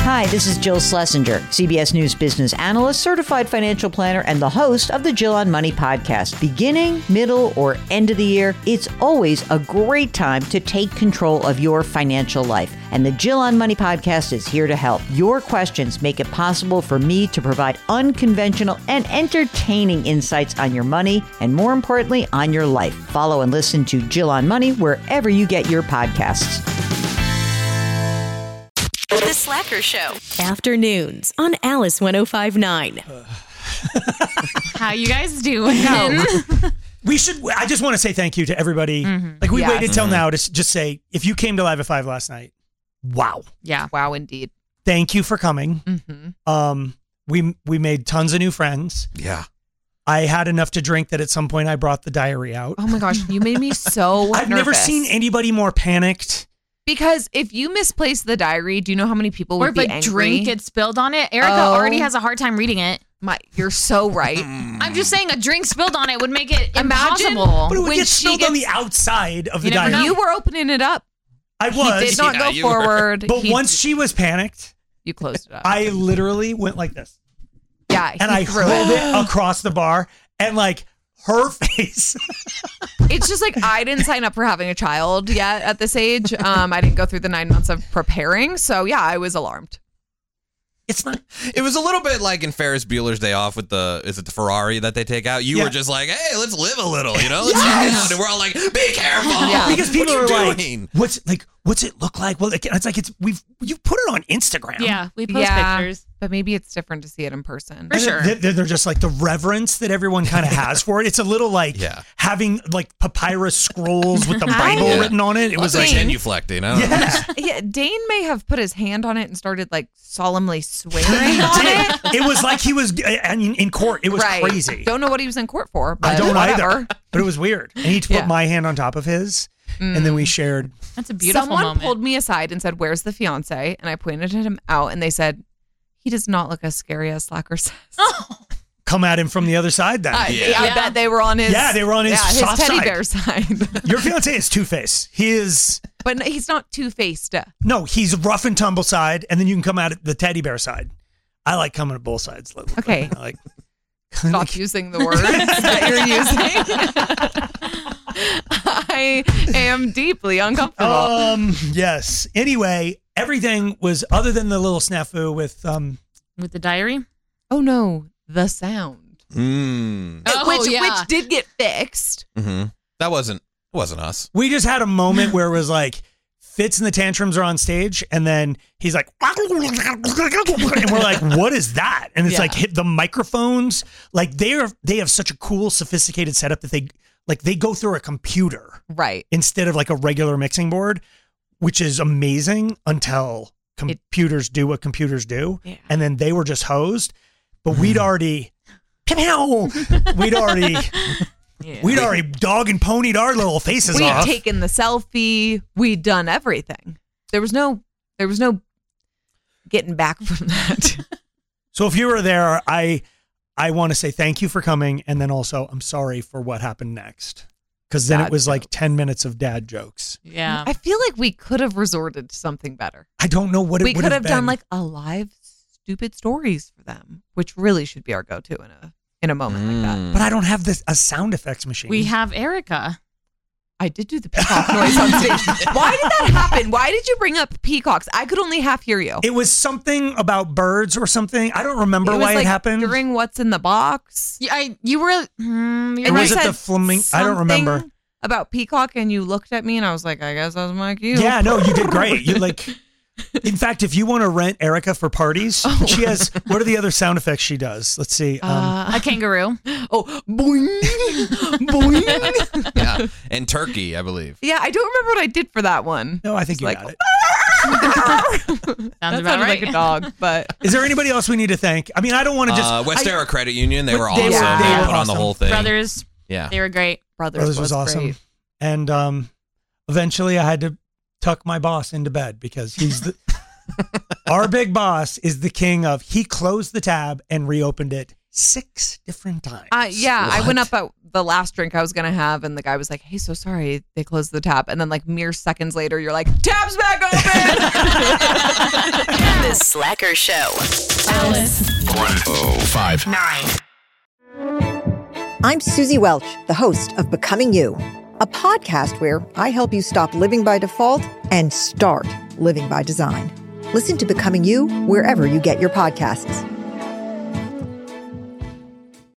Hi, this is Jill Schlesinger, CBS News business analyst, certified financial planner, and the host of the Jill on Money podcast. Beginning, middle, or end of the year, it's always a great time to take control of your financial life. And the Jill on Money podcast is here to help. Your questions make it possible for me to provide unconventional and entertaining insights on your money, and more importantly, on your life. Follow and listen to Jill on Money wherever you get your podcasts. The Slacker Show. Afternoons on Alice 105.9. How you guys doing? I just want to say thank you to everybody. Like we waited till now to just say, if you came to Live at 5 last night, wow. Yeah. Wow, indeed. Thank you for coming. We made tons of new friends. Yeah. I had enough to drink that at some point I brought the diary out. Oh my gosh, you made me so I've never seen anybody more panicked. Because if you misplace the diary, do you know how many people Or would if be a angry? drink gets spilled on it. Erica already has a hard time reading it. You're so right. I'm just saying a drink spilled on it would make it Imagine impossible. But it would when get she spilled on gets- the outside of the You never diary. know. You were opening it up. I was. He did not go you were. forward. But once she was panicked, you closed it up. I literally went like this. Yeah, And I threw hurled it. it across the bar, and like her face. It's just like I didn't sign up for having a child yet at this age. I didn't go through the 9 months of preparing. So yeah, I was alarmed. It's not. It was a little bit like in Ferris Bueller's Day Off with the Ferrari that they take out? You Yeah. were just like, hey, let's live a little, you know? Let's get out. And we're all like, be careful. Yeah. Because people what are you like, doing? what's it look like? Well, it's like you've put it on Instagram. Yeah, we post pictures. But maybe it's different to see it in person. For sure. They're just like the reverence that everyone kind of has for it. It's a little like having like papyrus scrolls with the Bible Yeah. written on it. It was Lots like, of genuflecting. I don't know. Yeah, Dane may have put his hand on it and started like solemnly swearing on it. it was like he was in court. It was Right. crazy. Don't know what he was in court for, but I don't whatever. either. But it was weird. And he put my hand on top of his, and then we shared. That's a beautiful Someone moment. pulled me aside and said, "Where's the fiance?" And I pointed at him out, and they said, "He does not look as scary as Slacker says." Come at him from the other side then. I bet they were on his. Yeah, they were on his soft teddy side. bear side. Your fiance is Two-Face. He is. But he's not two-faced. No, he's rough and tumble side, and then you can come out at the teddy bear side. I like coming at both sides. Okay. I like. Stop using the words that you're using. I am deeply uncomfortable. Yes. Anyway, everything was other than the little snafu with With the diary? Oh no, the sound. Oh, yeah. Which did get fixed. That wasn't us. we just had a moment where it was like Fitz and the Tantrums are on stage, and then he's like, and we're like, what is that? And it's Yeah. like hit the microphones, like they have such a cool, sophisticated setup that they go through a computer Right. instead of like a regular mixing board, which is amazing until computers do what computers do. Yeah. And then they were just hosed, but we'd already dog and ponied our little faces We'd off. taken the selfie. We'd done everything. There was no getting back from that. So if you were there, I want to say thank you for coming, and then also I'm sorry for what happened next, because then Dad it was like jokes. 10 minutes of dad jokes. Yeah. I feel like we could have resorted to something better. I don't know what it We would could have done been. like a live stupid stories for them, which really should be our go-to in a moment like that. But I don't have a sound effects machine. We have Erica. I did do the peacock noise on stage. Why did that happen? Why did you bring up peacocks? I could only half hear you. It was something about birds or something. I don't remember was why like it happened. during What's in the Box. You were. You're And Or you was right. it said the flamingo? I don't remember. something about peacock, and you looked at me, and I was like, I guess that was my cue. Yeah, no, you did great. You like. In fact, if you want to rent Erica for parties, she has. What are the other sound effects she does? Let's see. A kangaroo. Oh, boing, boing. Yeah. And turkey, I believe. Yeah, I don't remember what I did for that one. no, I think you like- got it. Sounds That about sounded right. like a dog, but Is there anybody else we need to thank? I mean, I don't want to just. Westera Credit Union, they were They awesome. were- They they were put on the awesome. whole thing. Brothers. Yeah. They were great. Brothers was awesome. great. And eventually I had to tuck my boss into bed because he's the our big boss is the king of he closed the tab and reopened it 6 different times. Yeah, I went What? up at the last drink I was gonna have, and the guy was like, "Hey, so sorry, they closed the tab." And then, like mere seconds later, you're like, "Tab's back open." The Slacker Show. Alice. 1059. I'm Susie Welch, the host of Becoming You, a podcast where I help you stop living by default and start living by design. Listen to Becoming You wherever you get your podcasts.